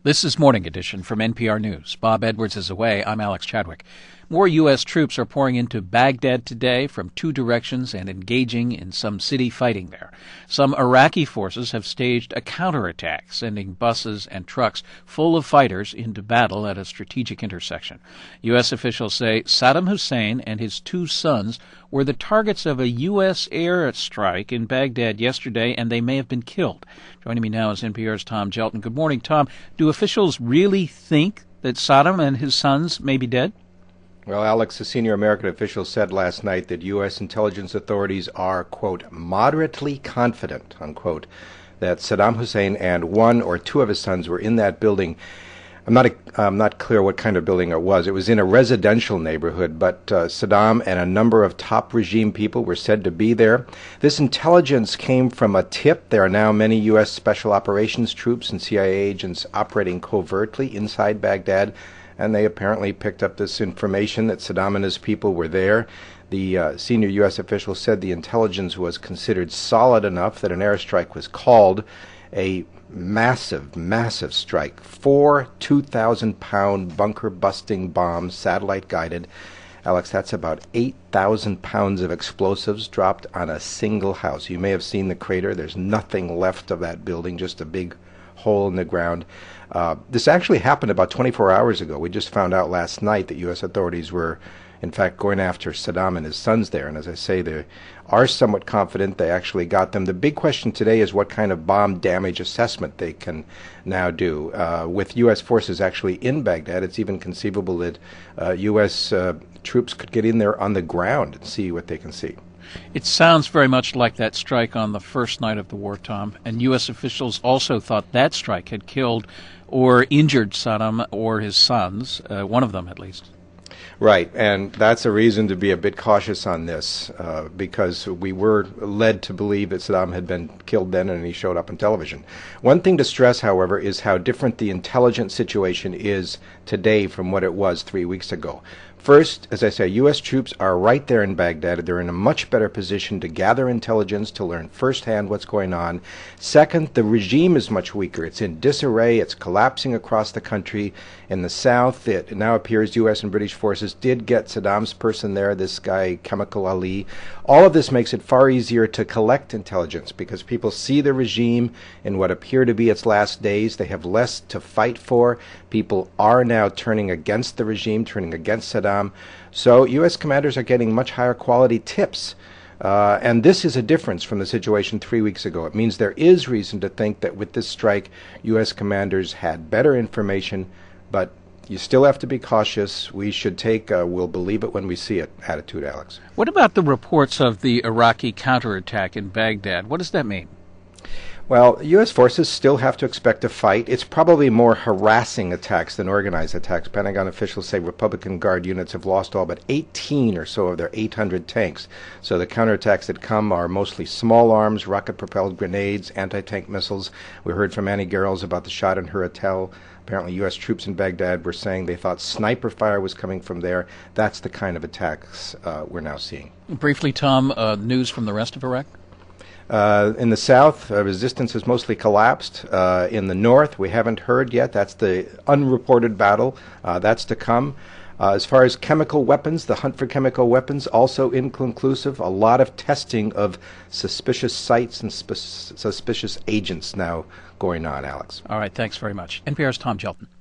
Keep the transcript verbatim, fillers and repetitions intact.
This is Morning Edition from N P R News. Bob Edwards is away. I'm Alex Chadwick. More U S troops are pouring into Baghdad today from two directions and engaging in some city fighting there. Some Iraqi forces have staged a counterattack, sending buses and trucks full of fighters into battle at a strategic intersection. U S officials say Saddam Hussein and his two sons were the targets of a U S air strike in Baghdad yesterday, and they may have been killed. Joining me now is N P R's Tom Gelton. Good morning, Tom. Do officials really think that Saddam and his sons may be dead? Well, Alex, a senior American official said last night that U S intelligence authorities are, quote, moderately confident, unquote, that Saddam Hussein and one or two of his sons were in that building. I'm not I'm not clear what kind of building it was. It was in a residential neighborhood, but uh, Saddam and a number of top regime people were said to be there. This intelligence came from a tip. There are now many U S special operations troops and C I A agents operating covertly inside Baghdad, and they apparently picked up this information that Saddam and his people were there. The uh, senior U S official said the intelligence was considered solid enough that an airstrike was called. A massive, massive strike. Four two thousand pound bunker-busting bombs, satellite-guided. Alex, that's about eight thousand pounds of explosives dropped on a single house. You may have seen the crater. There's nothing left of that building, just a big hole in the ground. Uh, this actually happened about twenty-four hours ago. We just found out last night that U S authorities were, in fact, going after Saddam and his sons there. And as I say, they are somewhat confident they actually got them. The big question today is what kind of bomb damage assessment they can now do. Uh, with U S forces actually in Baghdad, it's even conceivable that uh, U S uh, troops could get in there on the ground and see what they can see. It sounds very much like that strike on the first night of the war, Tom, and U S officials also thought that strike had killed or injured Saddam or his sons, uh, one of them at least. Right, and that's a reason to be a bit cautious on this, uh, because we were led to believe that Saddam had been killed then and he showed up on television. One thing to stress, however, is how different the intelligence situation is today from what it was three weeks ago. First, as I say, U S troops are right there in Baghdad. They're in a much better position to gather intelligence, to learn firsthand what's going on. Second, the regime is much weaker. It's in disarray. It's collapsing across the country. In the south, it now appears U S and British forces did get Saddam's person there, this guy, Chemical Ali. All of this makes it far easier to collect intelligence because people see the regime in what appear to be its last days. They have less to fight for. People are now turning against the regime, turning against Saddam. So U S commanders are getting much higher quality tips. Uh, and this is a difference from the situation three weeks ago. It means there is reason to think that with this strike, U S commanders had better information, but you still have to be cautious. We should take a we'll believe it when we see it attitude, Alex. What about the reports of the Iraqi counterattack in Baghdad? What does that mean? Well, U S forces still have to expect a fight. It's probably more harassing attacks than organized attacks. Pentagon officials say Republican Guard units have lost all but eighteen or so of their eight hundred tanks. So the counterattacks that come are mostly small arms, rocket-propelled grenades, anti-tank missiles. We heard from Annie Garrels about the shot in her hotel. Apparently U S troops in Baghdad were saying they thought sniper fire was coming from there. That's the kind of attacks uh, we're now seeing. Briefly, Tom, uh, news from the rest of Iraq? Uh, in the south, uh, resistance has mostly collapsed. Uh, in the north, we haven't heard yet. That's the unreported battle. Uh, that's to come. Uh, as far as chemical weapons, the hunt for chemical weapons also inconclusive. A lot of testing of suspicious sites and sp- suspicious agents now going on, Alex. All right, thanks very much. N P R's Tom Gelton.